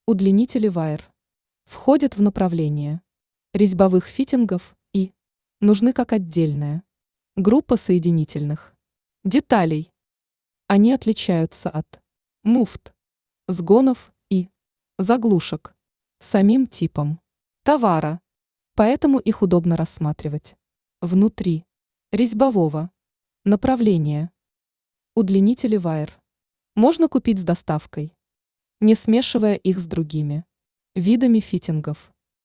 Удлинители вайер входят в направление резьбовых фитингов и нужны как отдельная группа соединительных деталей. Они отличаются от муфт, сгонов и заглушек самим типом товара, поэтому их удобно рассматривать внутри резьбового направления. Удлинители вайер можно купить с доставкой, не смешивая их с другими видами фитингов.